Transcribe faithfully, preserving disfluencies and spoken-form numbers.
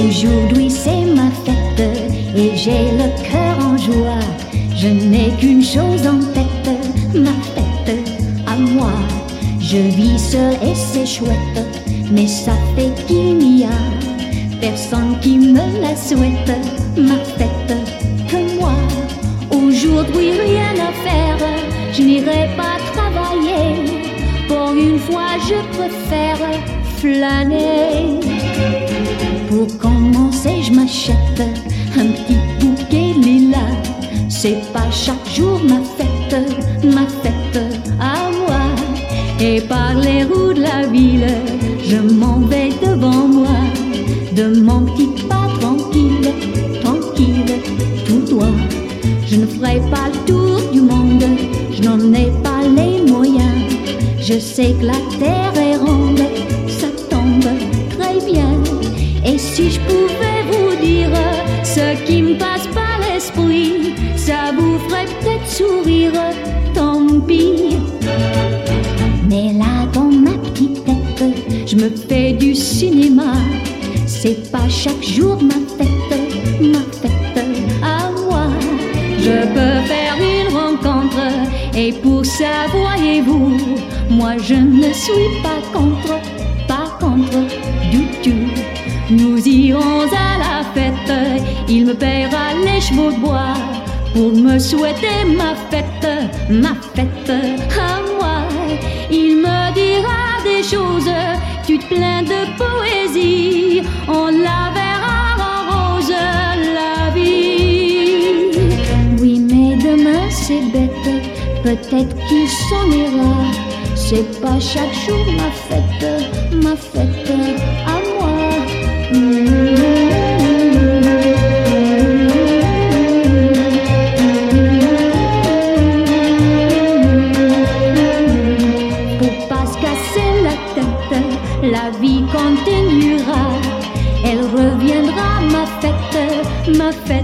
Aujourd'hui c'est ma fête et j'ai le cœur en joie. Je n'ai qu'une chose en tête, ma fête à moi. Je vis seule et c'est chouette, mais ça fait qu'il n'y a personne qui me la souhaite, ma fête que moi. Aujourd'hui rien à faire, je n'irai pas travailler. Pour une fois je préfère flâner. Pour commencer je m'achète un petit bouquet lilas. C'est pas chaque jour ma fête, ma fête à moi. Et par les rues de la ville, je m'en vais devant moi, de mon petit pas tranquille, tranquille, tout droit. Je ne ferai pas le tour du monde, je n'en ai pas les moyens. Je sais que la terre est ronde, ça tombe très bien. Et si je pouvais vous dire ce qui me passe par l'esprit, ça vous ferait peut-être sourire, tant pis. Mais là dans ma petite tête, je me fais du cinéma. C'est pas chaque jour ma fête, ma fête à moi. Je peux faire une rencontre et pour ça voyez-vous, moi je ne suis pas contre, pas contre du tout. Nous irons à la fête, il me paiera les chevaux de bois pour me souhaiter ma fête, ma fête à moi. Il me dira des choses, tu te plains de poésie, on la verra en rose la vie. Oui mais demain c'est bête, peut-être qu'il s'en ira. C'est pas chaque jour ma fête, ma fête à moi. Mmh. Faut pas se casser la tête, la vie continuera. Elle reviendra ma fête, ma fête